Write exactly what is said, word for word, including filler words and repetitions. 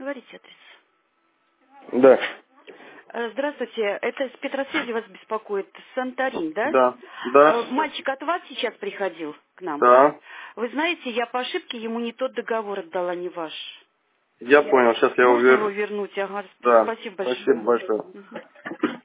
говорите адрес. Да. Э, Здравствуйте, это с Петросвязи вас беспокоит, Санторин, да? Да. Э, Да. Мальчик от вас сейчас приходил к нам. Да. Вы знаете, я по ошибке ему не тот договор отдала, не ваш. Я понял, сейчас я Можно его уверен. вернуть? Ага, Да. спасибо Спасибо большое. большое. Мгм.